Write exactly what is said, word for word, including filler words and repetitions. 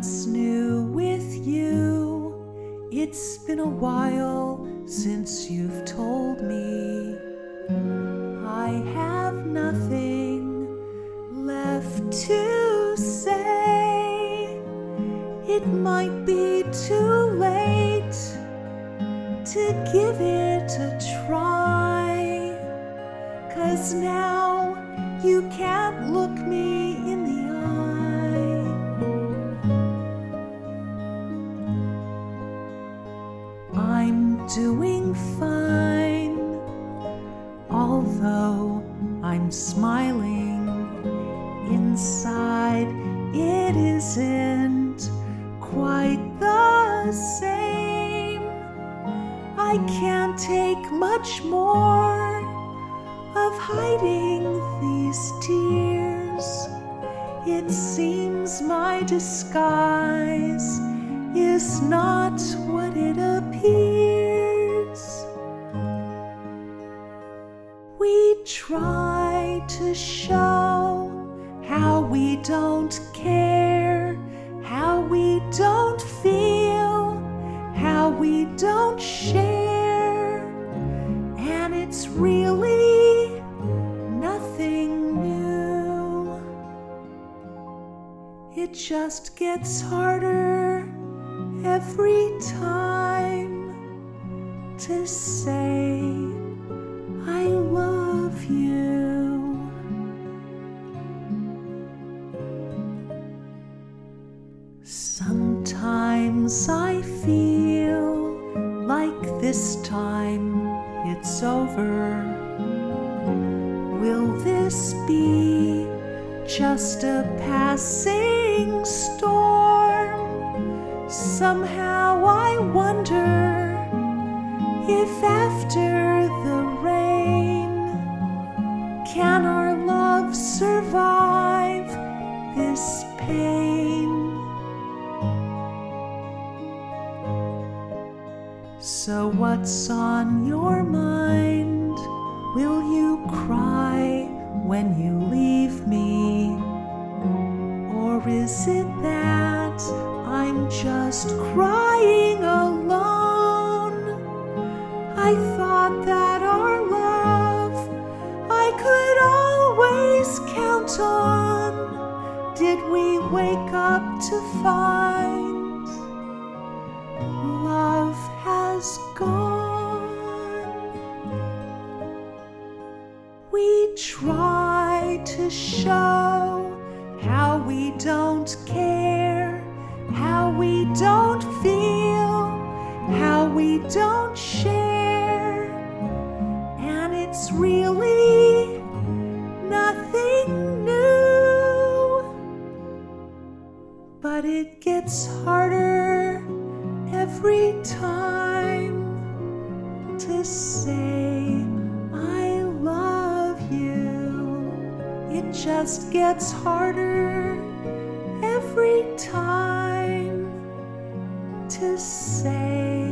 what's new with you? It's been a while since you've told me. I have nothing left to say. It might be too late to give it a try, 'cause now you can't look me in the eye. I'm doing fine, although I'm smiling. Inside it isn't quite the same. I can't take much more of hiding these tears. It seems my disguise is not what it appears. We try to show how we don't care, how we don't feel, how we don't share, and it's really nothing new. It just gets harder every time to say I love you. Sometimes I feel like this time it's over. Will this be just a passing storm? Somehow I wonder if after the rain, can our love survive this pain? So what's on your mind? Will you cry when you leave me? Or is it that I'm just crying alone? I thought that our love I could always count on. Did we wake up to find love has gone? We try to show how we don't care, how we don't feel, how we don't share, and it's really nothing new. But it gets harder every time to say I love you. It just gets harder every time to say